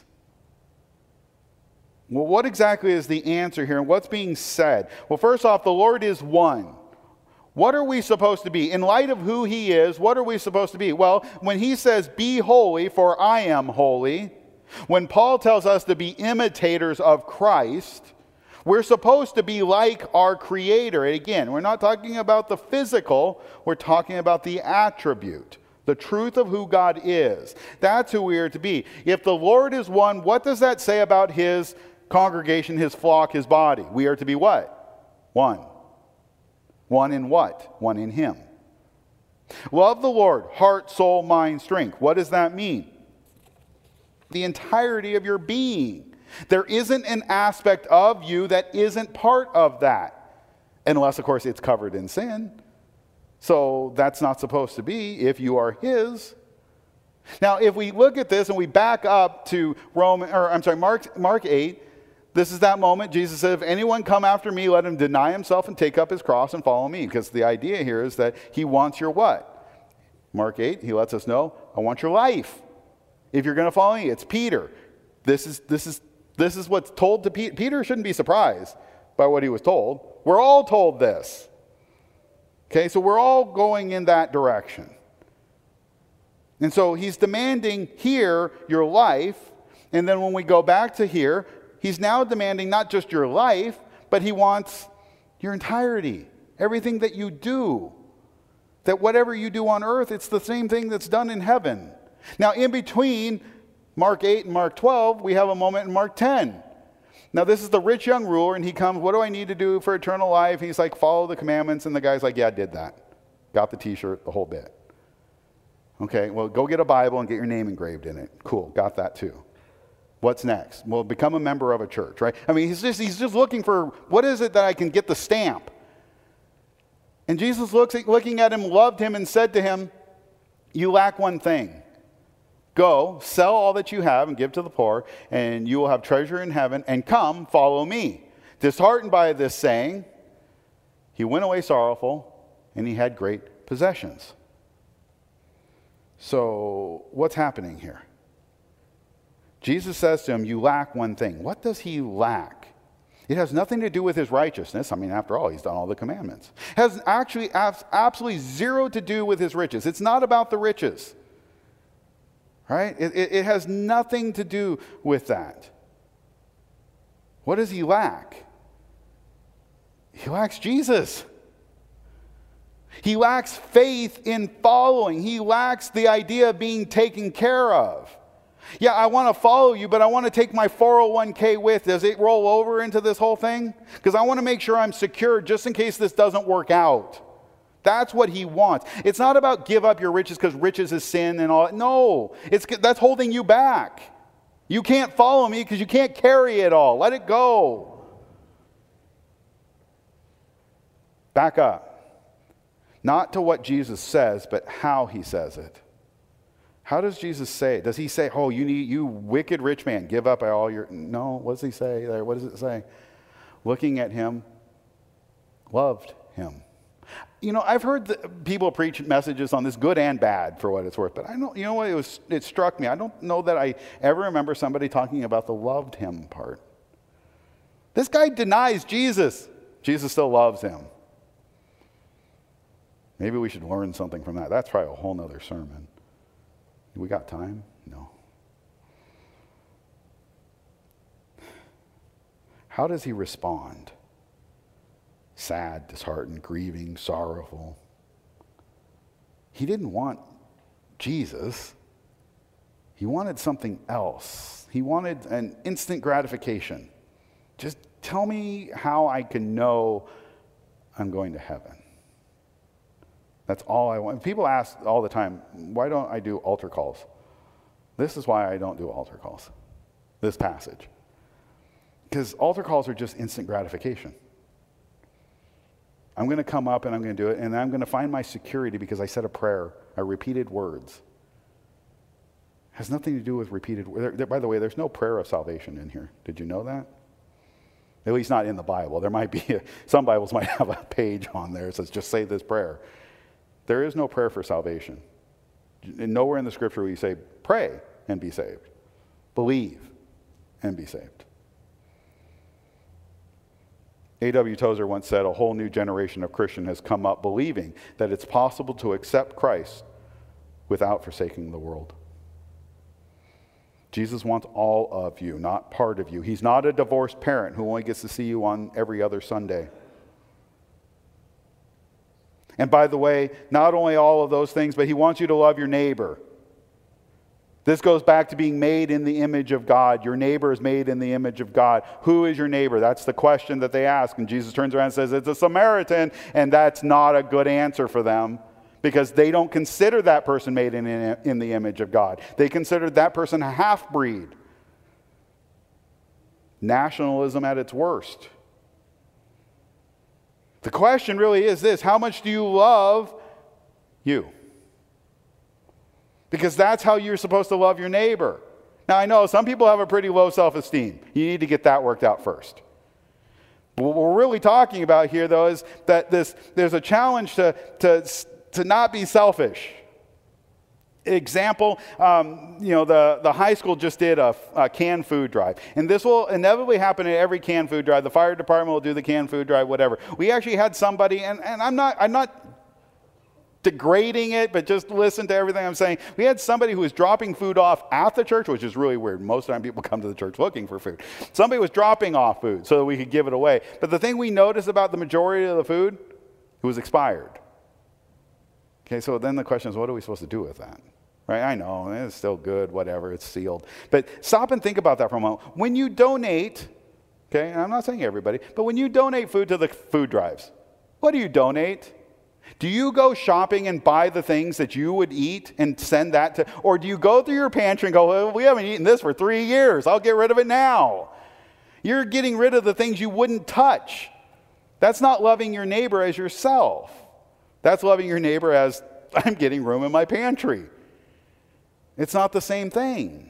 Well, what exactly is the answer here and what's being said? Well, first off, the Lord is one. What are we supposed to be? In light of who he is, what are we supposed to be? Well, when he says, be holy, for I am holy, When Paul tells us to be imitators of Christ, we're supposed to be like our Creator. And again, we're not talking about the physical, we're talking about the attribute, the truth of who God is. That's who we are to be. If the Lord is one, what does that say about his congregation, his flock, his body? We are to be what? One. One in what? One in him. Love the Lord, heart, soul, mind, strength. What does that mean? The entirety of your being. There isn't an aspect of you that isn't part of that. Unless, of course, it's covered in sin. So that's not supposed to be if you are his. Now, if we look at this and we back up to Roman, or I'm sorry, Mark, Mark eight, this is that moment. Jesus said, if anyone come after me, let him deny himself and take up his cross and follow me. Because the idea here is that he wants your what? Mark eight, he lets us know, I want your life. If you're going to follow me, it's Peter. This is, this is, this is what's told to Peter. Peter shouldn't be surprised by what he was told. We're all told this. Okay, so we're all going in that direction. And so he's demanding here your life. And then when we go back to here, he's now demanding not just your life, but he wants your entirety, everything that you do. That whatever you do on earth, it's the same thing that's done in heaven. Now, in between Mark eight and Mark twelve, we have a moment in Mark ten. Now, this is the rich young ruler, and he comes, what do I need to do for eternal life? He's like, follow the commandments. And the guy's like, yeah, I did that. Got the t-shirt, the whole bit. Okay, well, go get a Bible and get your name engraved in it. Cool, got that too. What's next? Well, become a member of a church, right? I mean, he's just, he's just looking for, what is it that I can get the stamp? And Jesus looks at, looking at him, loved him, and said to him, you lack one thing. Go, sell all that you have and give to the poor, and you will have treasure in heaven, and come, follow me. Disheartened by this saying, he went away sorrowful, and he had great possessions. So, what's happening here? Jesus says to him, you lack one thing. What does he lack? It has nothing to do with his righteousness. I mean, after all, he's done all the commandments. It has actually absolutely zero to do with his riches. It's not about the riches. Right? It, it, it has nothing to do with that. What does he lack? He lacks Jesus. He lacks faith in following. He lacks the idea of being taken care of. Yeah, I want to follow you, but I want to take my four oh one k with. Does it roll over into this whole thing? Because I want to make sure I'm secure just in case this doesn't work out. That's what he wants. It's not about give up your riches because riches is sin and all. No, it's, that's holding you back. You can't follow me because you can't carry it all. Let it go. Back up. Not to what Jesus says, but how he says it. How does Jesus say it? Does he say, oh, you need, you wicked rich man, give up all your... No, what does he say there? What does it say? Looking at him, loved him. You know, I've heard the, people preach messages on this, good and bad, for what it's worth. But I don't, you know what, it was, it struck me. I don't know that I ever remember somebody talking about the loved him part. This guy denies Jesus. Jesus still loves him. Maybe we should learn something from that. That's probably a whole nother sermon. We got time? No. How does he respond? Sad, disheartened, grieving, sorrowful. He didn't want Jesus. He wanted something else. He wanted an instant gratification. Just tell me how I can know I'm going to heaven. That's all I want. People ask all the time, why don't I do altar calls? This is why I don't do altar calls. This passage. Because altar calls are just instant gratification. I'm going to come up and I'm going to do it, and I'm going to find my security because I said a prayer. I repeated words. It has nothing to do with repeated words. By the way, there's no prayer of salvation in here. Did you know that? At least not in the Bible. There might be, a, some Bibles might have a page on there that says just say this prayer. There is no prayer for salvation. And nowhere in the scripture will you say, pray and be saved. Believe and be saved. A W Tozer once said, a whole new generation of Christian has come up believing that it's possible to accept Christ without forsaking the world. Jesus wants all of you, not part of you. He's not a divorced parent who only gets to see you on every other Sunday. And by the way, not only all of those things, but he wants you to love your neighbor. This goes back to being made in the image of God. Your neighbor is made in the image of God. Who is your neighbor? That's the question that they ask. And Jesus turns around and says, it's a Samaritan. And that's not a good answer for them, because they don't consider that person made in, in the image of God. They consider that person a half-breed. Nationalism at its worst. The question really is this: how much do you love you? Because that's how you're supposed to love your neighbor. Now, I know some people have a pretty low self-esteem. You need to get that worked out first. But what we're really talking about here, though, is that this there's a challenge to, to, to not be selfish. Example, um, you know, the, the high school just did a, a canned food drive. And this will inevitably happen at every canned food drive. The fire department will do the canned food drive, whatever. We actually had somebody, and, and I'm not I'm not degrading it, but just listen to everything I'm saying. We had somebody who was dropping food off at the church, which is really weird. Most of the time people come to the church looking for food. Somebody was dropping off food so that we could give it away. But the thing we noticed about the majority of the food, it was expired. Okay, so then the question is, what are we supposed to do with that? Right? I know, it's still good, whatever, it's sealed. But stop and think about that for a moment. When you donate, okay, and I'm not saying everybody, but when you donate food to the food drives, what do you donate? Do you go shopping and buy the things that you would eat and send that to, or do you go through your pantry and go, well, we haven't eaten this for three years, I'll get rid of it now? You're getting rid of the things you wouldn't touch. That's not loving your neighbor as yourself. That's loving your neighbor as, I'm getting room in my pantry. It's not the same thing.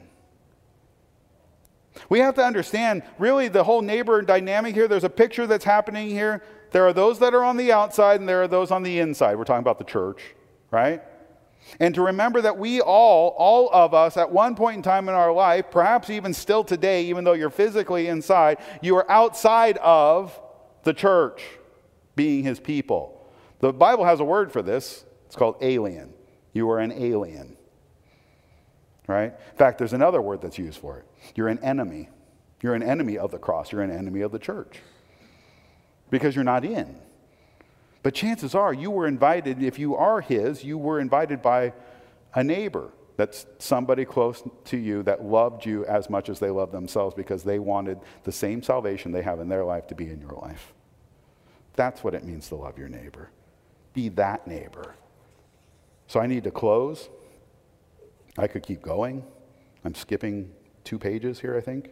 We have to understand, really, the whole neighbor dynamic here. There's a picture that's happening here. There are those that are on the outside and there are those on the inside. We're talking about the church, right? And to remember that we all, all of us, at one point in time in our life, perhaps even still today, even though you're physically inside, you are outside of the church, being his people. The Bible has a word for this. It's called alien. You are an alien. Right? In fact, there's another word that's used for it. You're an enemy. You're an enemy of the cross. You're an enemy of the church. Because you're not in. But chances are you were invited, if you are his, you were invited by a neighbor. That's somebody close to you that loved you as much as they loved themselves, because they wanted the same salvation they have in their life to be in your life. That's what it means to love your neighbor. Be that neighbor. So I need to close. I could keep going. I'm skipping two pages here, I think.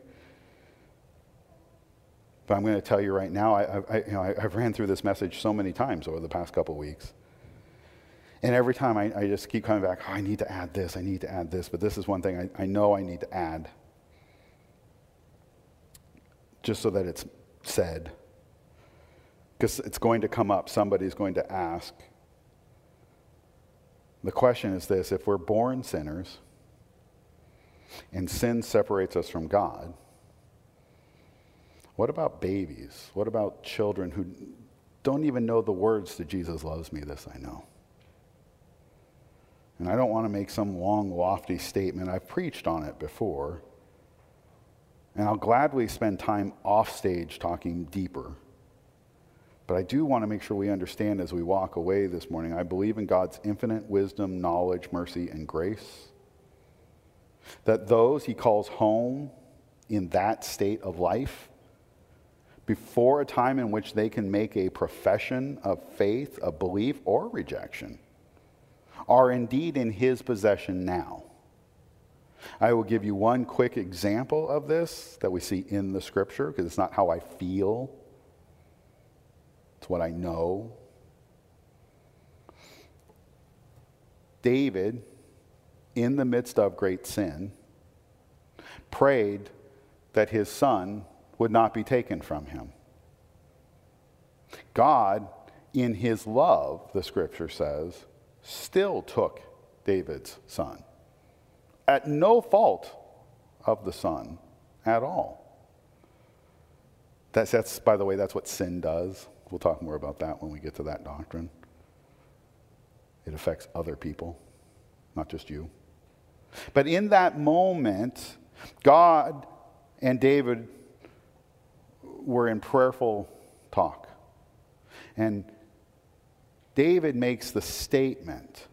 But I'm going to tell you right now, I, I, you know, I, I've ran through this message so many times over the past couple weeks. And every time I, I just keep coming back, oh, I need to add this, I need to add this. But this is one thing I, I know I need to add. Just so that it's said. Because it's going to come up. Somebody's going to ask. The question is this: if we're born sinners and sin separates us from God, what about babies? What about children who don't even know the words to Jesus loves me, this I know? And I don't want to make some long, lofty statement. I've preached on it before. And I'll gladly spend time off stage talking deeper. But I do want to make sure we understand as we walk away this morning, I believe in God's infinite wisdom, knowledge, mercy, and grace. That those he calls home in that state of life, before a time in which they can make a profession of faith, of belief, or rejection, are indeed in his possession now. I will give you one quick example of this that we see in the scripture, because it's not how I feel. It's what I know. David, in the midst of great sin, prayed that his son would not be taken from him. God, in his love, the scripture says, still took David's son. At no fault of the son at all. That's, that's, by the way, that's what sin does. We'll talk more about that when we get to that doctrine. It affects other people, not just you. But in that moment, God and David were in prayerful talk. And David makes the statement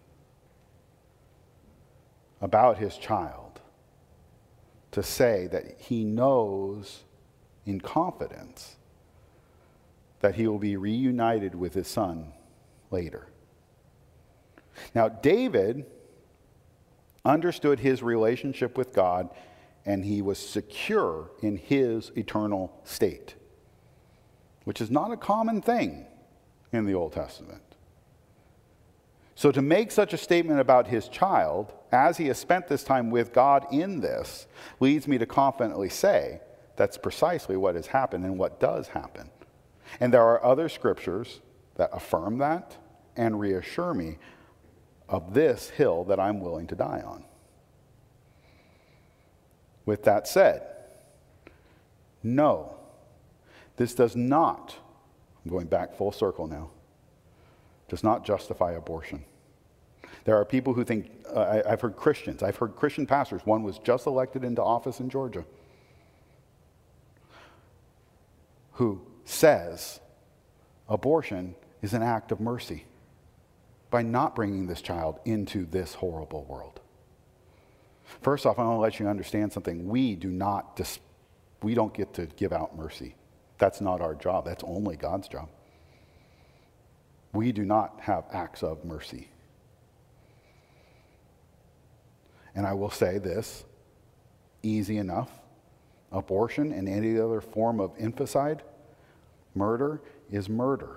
about his child to say that he knows in confidence that he will be reunited with his son later. Now, David understood his relationship with God, and he was secure in his eternal state, which is not a common thing in the Old Testament. So to make such a statement about his child, as he has spent this time with God in this, leads me to confidently say that's precisely what has happened and what does happen. And there are other scriptures that affirm that and reassure me of this hill that I'm willing to die on. With that said, no, this does not, I'm going back full circle now, does not justify abortion. There are people who think, uh, I, I've heard Christians, I've heard Christian pastors, one was just elected into office in Georgia, who says abortion is an act of mercy by not bringing this child into this horrible world. First off, I want to let you understand something. We do not, dis- we don't get to give out mercy. That's not our job. That's only God's job. We do not have acts of mercy. And I will say this, easy enough. Abortion and any other form of infanticide, murder is murder.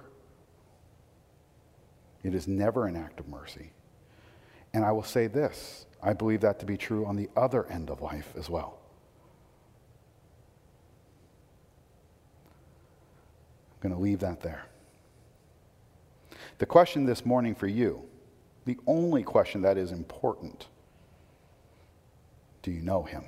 It is never an act of mercy. And I will say this, I believe that to be true on the other end of life as well. I'm going to leave that there. The question this morning for you, the only question that is important, do you know him?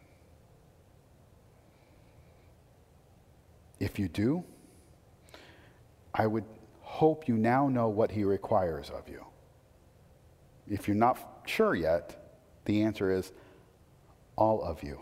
If you do, I would hope you now know what he requires of you. If you're not sure yet, the answer is all of you.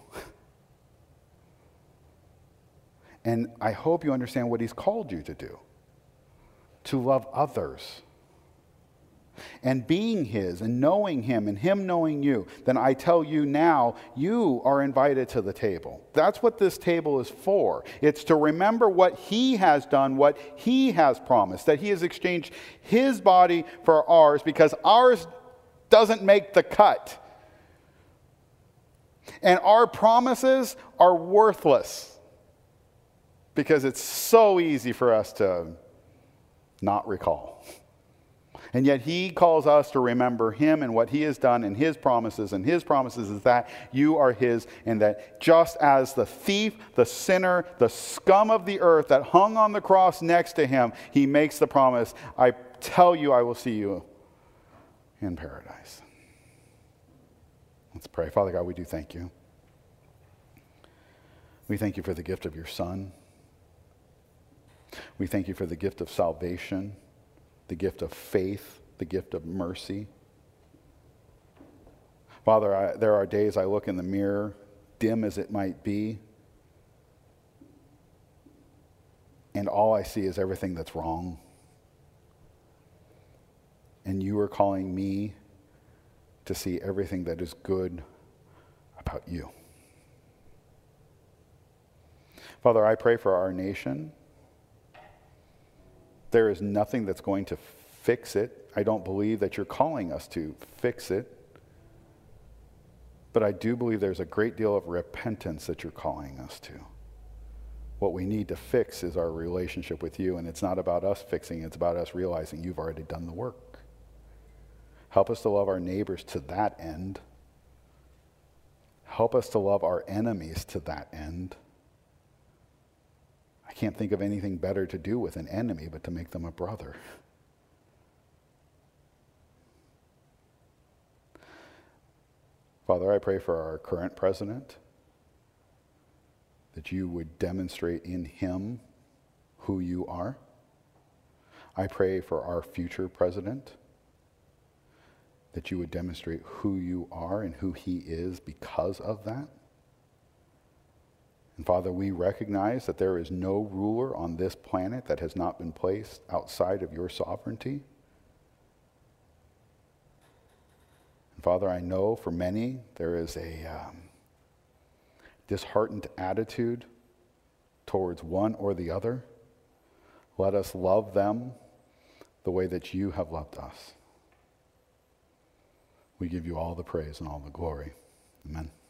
And I hope you understand what he's called you to do, to love others. And being his and knowing him and him knowing you, then I tell you now, you are invited to the table. That's what this table is for. It's to remember what he has done, what he has promised, that he has exchanged his body for ours because ours doesn't make the cut. And our promises are worthless because it's so easy for us to not recall. And yet he calls us to remember him and what he has done and his promises. And his promises is that you are his, and that just as the thief, the sinner, the scum of the earth that hung on the cross next to him, he makes the promise, I tell you I will see you in paradise. Let's pray. Father God, we do thank you. We thank you for the gift of your Son. We thank you for the gift of salvation, the gift of faith, the gift of mercy. Father, I, there are days I look in the mirror, dim as it might be, and all I see is everything that's wrong. And you are calling me to see everything that is good about you. Father, I pray for our nation. There is nothing that's going to fix it. I don't believe that you're calling us to fix it. But I do believe there's a great deal of repentance that you're calling us to. What we need to fix is our relationship with you, and it's not about us fixing, it's about us realizing you've already done the work. Help us to love our neighbors to that end. Help us to love our enemies to that end. I can't think of anything better to do with an enemy but to make them a brother. Father, I pray for our current president, that you would demonstrate in him who you are. I pray for our future president, that you would demonstrate who you are and who he is because of that. And Father, we recognize that there is no ruler on this planet that has not been placed outside of your sovereignty. And Father, I know for many there is a um, disheartened attitude towards one or the other. Let us love them the way that you have loved us. We give you all the praise and all the glory. Amen.